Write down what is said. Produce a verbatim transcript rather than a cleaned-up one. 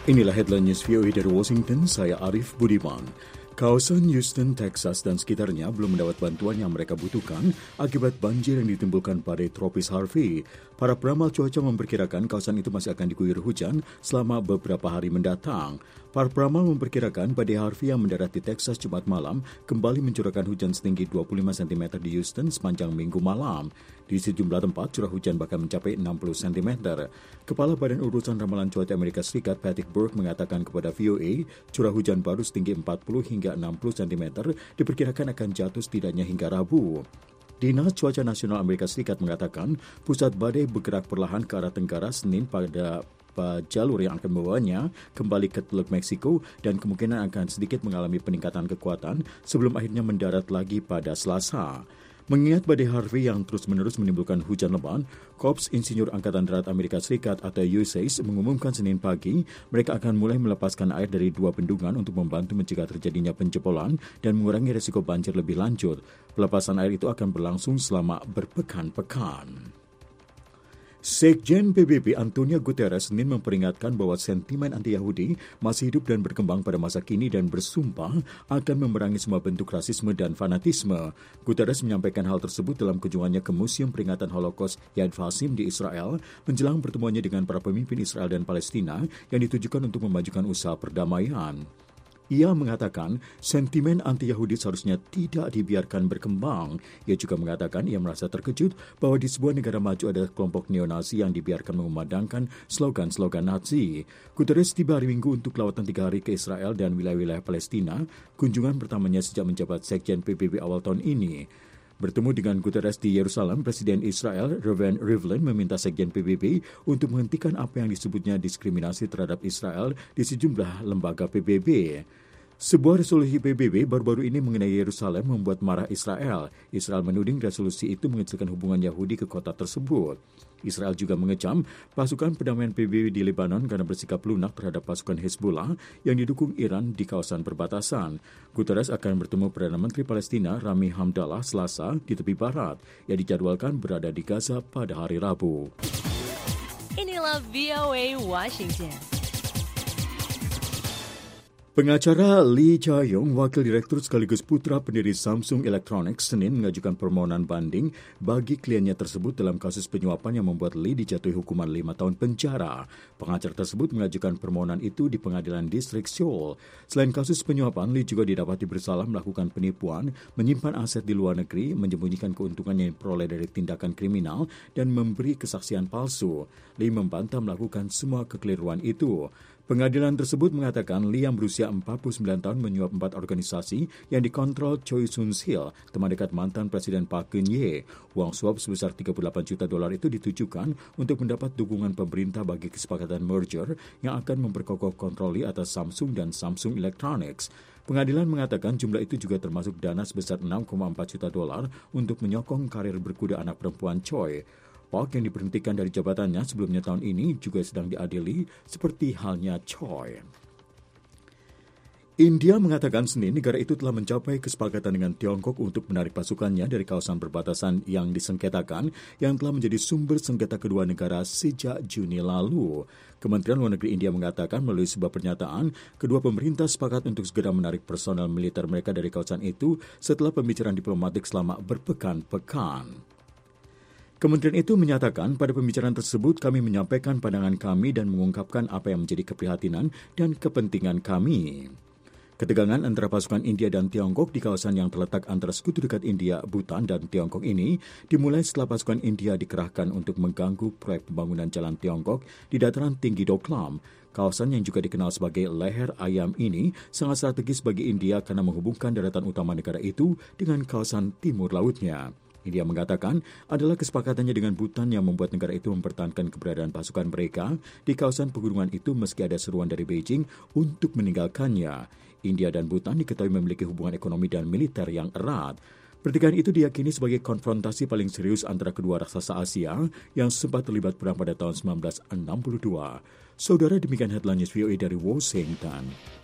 Inilah headline news V O A dari Washington, saya Arif Budiman. Kawasan Houston, Texas dan sekitarnya belum mendapat bantuan yang mereka butuhkan akibat banjir yang ditimbulkan badai tropis Harvey. Para peramal cuaca memperkirakan kawasan itu masih akan diguyur hujan selama beberapa hari mendatang. Para peramal memperkirakan badai Harvey yang mendarat di Texas Jumat malam kembali mencurahkan hujan setinggi dua puluh lima sentimeter di Houston sepanjang minggu malam. Di sejumlah tempat, curah hujan bahkan mencapai enam puluh sentimeter. Kepala Badan Urusan Ramalan Cuaca Amerika Serikat, Patrick Burke, mengatakan kepada V O A, curah hujan baru setinggi empat puluh hingga enam puluh sentimeter diperkirakan akan jatuh setidaknya hingga Rabu. Dinas Cuaca Nasional Amerika Serikat mengatakan pusat badai bergerak perlahan ke arah tenggara Senin pada jalur yang akan membawanya kembali ke Teluk Meksiko dan kemungkinan akan sedikit mengalami peningkatan kekuatan sebelum akhirnya mendarat lagi pada Selasa. Mengingat badai Harvey yang terus-menerus menimbulkan hujan lebat, Korps Insinyur Angkatan Darat Amerika Serikat atau U S A S mengumumkan Senin pagi mereka akan mulai melepaskan air dari dua bendungan untuk membantu mencegah terjadinya penjebolan dan mengurangi risiko banjir lebih lanjut. Pelepasan air itu akan berlangsung selama berpekan-pekan. Sekjen P B B Antonio Guterres Senin memperingatkan bahwa sentimen anti-Yahudi masih hidup dan berkembang pada masa kini dan bersumpah akan memerangi semua bentuk rasisme dan fanatisme. Guterres menyampaikan hal tersebut dalam kunjungannya ke Museum Peringatan Holocaust Yad Vashem di Israel menjelang pertemuannya dengan para pemimpin Israel dan Palestina yang ditujukan untuk memajukan usaha perdamaian. Ia mengatakan sentimen anti-Yahudi seharusnya tidak dibiarkan berkembang. Ia juga mengatakan ia merasa terkejut bahwa di sebuah negara maju ada kelompok neonazi yang dibiarkan mengumandangkan slogan-slogan Nazi. Guterres tiba hari Minggu untuk lawatan tiga hari ke Israel dan wilayah-wilayah Palestina, kunjungan pertamanya sejak menjabat Sekjen P B B awal tahun ini. Bertemu dengan Guterres di Yerusalem, Presiden Israel Reuven Rivlin meminta Sekjen P B B untuk menghentikan apa yang disebutnya diskriminasi terhadap Israel di sejumlah lembaga P B B. Sebuah resolusi P B B baru-baru ini mengenai Yerusalem membuat marah Israel. Israel menuding resolusi itu mengecilkan hubungan Yahudi ke kota tersebut. Israel juga mengecam pasukan perdamaian P B B di Lebanon karena bersikap lunak terhadap pasukan Hezbollah yang didukung Iran di kawasan perbatasan. Guterres akan bertemu Perdana Menteri Palestina Rami Hamdallah Selasa di tepi barat yang dijadwalkan berada di Gaza pada hari Rabu. Inilah V O A Washington. Pengacara Lee Jae-yong, wakil direktur sekaligus putra pendiri Samsung Electronics, Senin mengajukan permohonan banding bagi kliennya tersebut dalam kasus penyuapan yang membuat Lee dijatuhi hukuman lima tahun penjara. Pengacara tersebut mengajukan permohonan itu di pengadilan distrik Seoul. Selain kasus penyuapan, Lee juga didapati bersalah melakukan penipuan, menyimpan aset di luar negeri, menyembunyikan keuntungan yang diperoleh dari tindakan kriminal, dan memberi kesaksian palsu. Lee membantah melakukan semua kekeliruan itu. Pengadilan tersebut mengatakan Lee yang berusia empat puluh sembilan tahun menyuap empat organisasi yang dikontrol Choi Soon-sil, teman dekat mantan Presiden Park Geun-hye. Uang suap sebesar tiga puluh delapan juta dolar itu ditujukan untuk mendapat dukungan pemerintah bagi kesepakatan merger yang akan memperkokoh kontrol Lee atas Samsung dan Samsung Electronics. Pengadilan mengatakan jumlah itu juga termasuk dana sebesar enam koma empat juta dolar untuk menyokong karir berkuda anak perempuan Choi. Park yang diberhentikan dari jabatannya sebelumnya tahun ini juga sedang diadili seperti halnya Choi. India mengatakan Senin negara itu telah mencapai kesepakatan dengan Tiongkok untuk menarik pasukannya dari kawasan perbatasan yang disengketakan yang telah menjadi sumber sengketa kedua negara sejak Juni lalu. Kementerian Luar Negeri India mengatakan melalui sebuah pernyataan, kedua pemerintah sepakat untuk segera menarik personel militer mereka dari kawasan itu setelah pembicaraan diplomatik selama berpekan-pekan. Kementerian itu menyatakan pada pembicaraan tersebut kami menyampaikan pandangan kami dan mengungkapkan apa yang menjadi keprihatinan dan kepentingan kami. Ketegangan antara pasukan India dan Tiongkok di kawasan yang terletak antara sekutu dekat India, Bhutan, dan Tiongkok ini dimulai setelah pasukan India dikerahkan untuk mengganggu proyek pembangunan jalan Tiongkok di dataran tinggi Doklam. Kawasan yang juga dikenal sebagai leher ayam ini sangat strategis bagi India karena menghubungkan daratan utama negara itu dengan kawasan timur lautnya. India mengatakan adalah kesepakatannya dengan Bhutan yang membuat negara itu mempertahankan keberadaan pasukan mereka di kawasan pegunungan itu meski ada seruan dari Beijing untuk meninggalkannya. India dan Bhutan diketahui memiliki hubungan ekonomi dan militer yang erat. Pertikaian itu diyakini sebagai konfrontasi paling serius antara kedua raksasa Asia yang sempat terlibat perang pada tahun seribu sembilan ratus enam puluh dua. Saudara, demikian headline news V O A dari Washington.